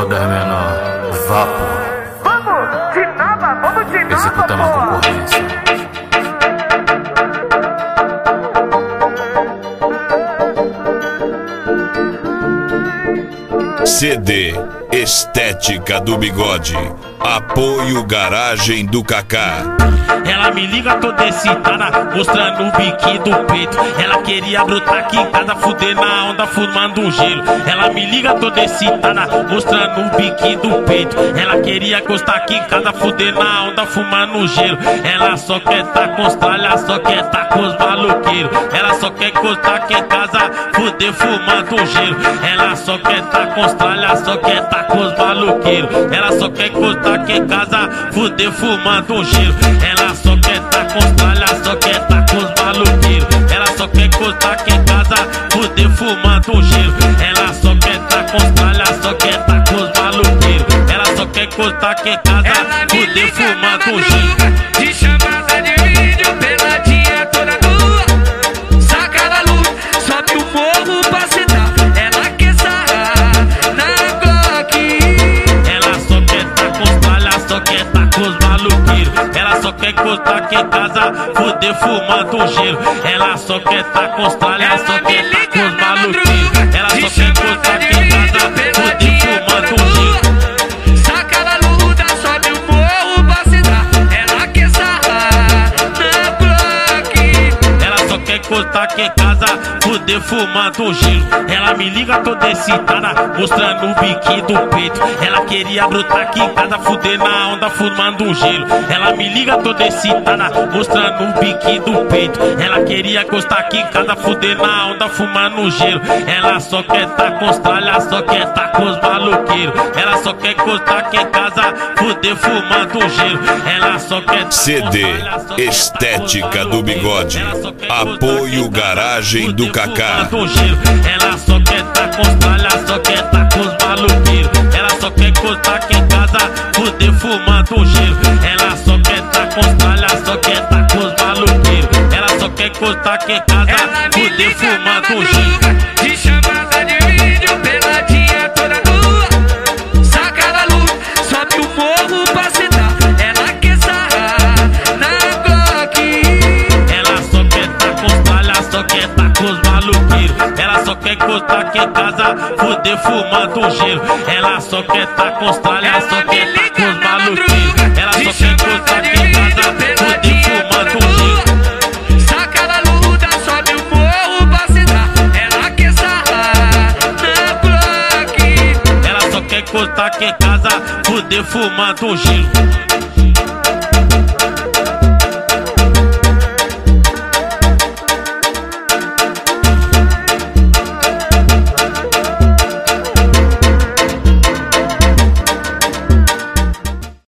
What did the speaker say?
Caldas menor, vapor. Vamos de nada, vamos de nada. Executa uma concorrência. CD Estética do Bigode. Apoio Garagem do Kaká. Ela me liga toda excitada, mostrando o biquinho do peito. Ela queria brotar aqui em casa, fuder na onda, fumando um gelo. Ela me liga toda excitada, mostrando o biquinho do peito. Ela queria gostar aqui em casa, fuder na onda, fumando um gelo. Ela só quer tá com os tralhas, só quer tá com os maloqueiros. Ela só quer gostar aqui em casa, fuder fumando um gelo. Ela só quer tá com os tralhas, só quer tá com os maloqueiros. Ela só quer gostar aqui em casa, fuder fumando um gelo. Ela só quer tá com os tralhas, só quer tá com os maloqueiros. Ela só quer gostar aqui em casa, fuder fumando um gelo. Ela só quer tá com os tralhas, só quer tá com os maloqueiros. Ela só quer gostar aqui em casa, fuder fumando um gelo. De chamada de vídeo, peladinha toda nua. Saca na luz, sobe o morro pra sentar. Ela quer sarrar na Glock. Ela só quer tá com os tralhas, só quer tá com os maloqueiros. Ela só quer gostar aqui em casa, fuder fumando um gelo. Ela só quer tá com os tralhas, só quer tá com os maloqueiros. Ela só quer gostar aqui em casa, fuder fumando um gelo. Saca na luta, sobe o morro pra sentar. Ela quer sarrar na Glock. Ela só quer gostar aqui em casa, fuder fumando um gelo. Ela me liga toda excitada, mostrando o biquinho do peito. Ela queria brotar aqui em casa, fuder na onda, fumando um gelo. Ela me liga toda excitada, mostrando o biquinho do peito. Ela queria gostar aqui em casa, fuder na onda, fumando um gelo. Ela só quer tá com os tralhas, só quer tá com os maloqueiros. Ela só quer gostar aqui em casa, fuder fumando um gelo. Ela só quer tá CD Estética do Bigode. Apoio Garagem do Kaká. Ela só quer tá com os tralhas, só quer tá com os maloqueiros. Ela só quer gostar aqui em casa, fuder fumando um gelo. Ela só quer tá com os tralhas, só quer tá com os maloqueiros. Ela só quer gostar aqui em casa, fuder fumando um gelo. De chamada de vídeo, peladinha toda nua. Saca na luz, sobe o morro pra sentar. Ela quer sarrar na Glock. Ela só quer tá com os tralhas, só quer tá com os maloqueiros. Ela só quer gostar aqui em casa, fuder fumando um gelo. Ela só quer tá com os tralhas, só quer tá com os maloqueiros. Ela só quer gostar aqui em casa, fuder fumando um gelo. Saca na luta, sobe o morro pra sentar. Ela quer sarrar na Glock. Ela só quer gostar aqui em casa, fuder fumando um gelo.